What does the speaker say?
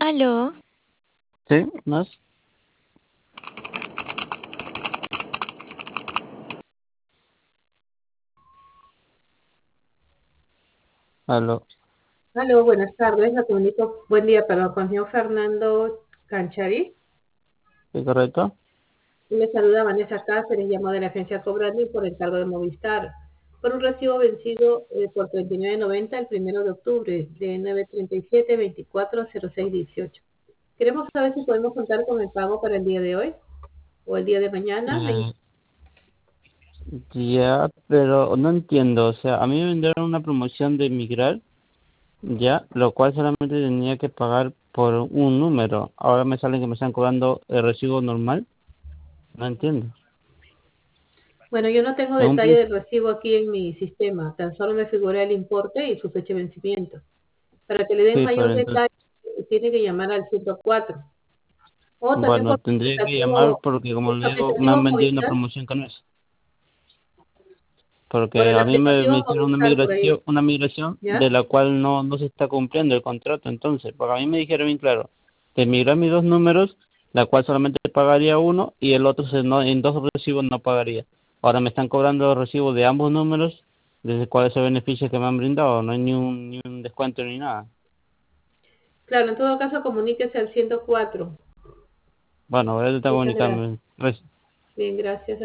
Aló, Sí, más. Aló, Aló, buenas tardes. Me comunico, buen día, perdón, con el señor Fernando Cancharí. ¿sí correcto? Le saluda Vanessa Cáceres, llamo de la agencia Cobranding por el cargo de Movistar, por un recibo vencido por 39.90 el 1 de octubre de 937-240618. Queremos saber si podemos contar con el pago para el día de hoy o el día de mañana. Eh, ya, pero no entiendo. O sea, a mí me vendieron una promoción de migrar, ya, lo cual solamente tenía que pagar por un número. Ahora me salen que me están cobrando el recibo normal. No entiendo. Bueno, yo no tengo En un detalle principio, del recibo aquí en mi sistema, tan solo me figura el importe y su fecha de vencimiento. Para que le den sí, pero mayor entonces, detalle, tiene que llamar al 104. O también bueno, tendría que llamar porque, como por su le digo, me aplicativo han vendido una Movistar, promoción con eso. por Porque el a mí me aplicativo hicieron Movistar por ahí, una migración de ¿ya? la cual no se está cumpliendo el contrato. Entonces, porque a mí me dijeron bien claro, que migrar mis dos números, la cual solamente pagaría uno y el otro en dos recibos no pagaría. Ahora me están cobrando los recibos de ambos números, desde cuál es el beneficio que me han brindado. No hay ni un descuento ni nada. Claro, en todo caso comuníquese al 104. Bueno, voy a estar Muchas gracias. comunicando. Gracias. Bien, gracias.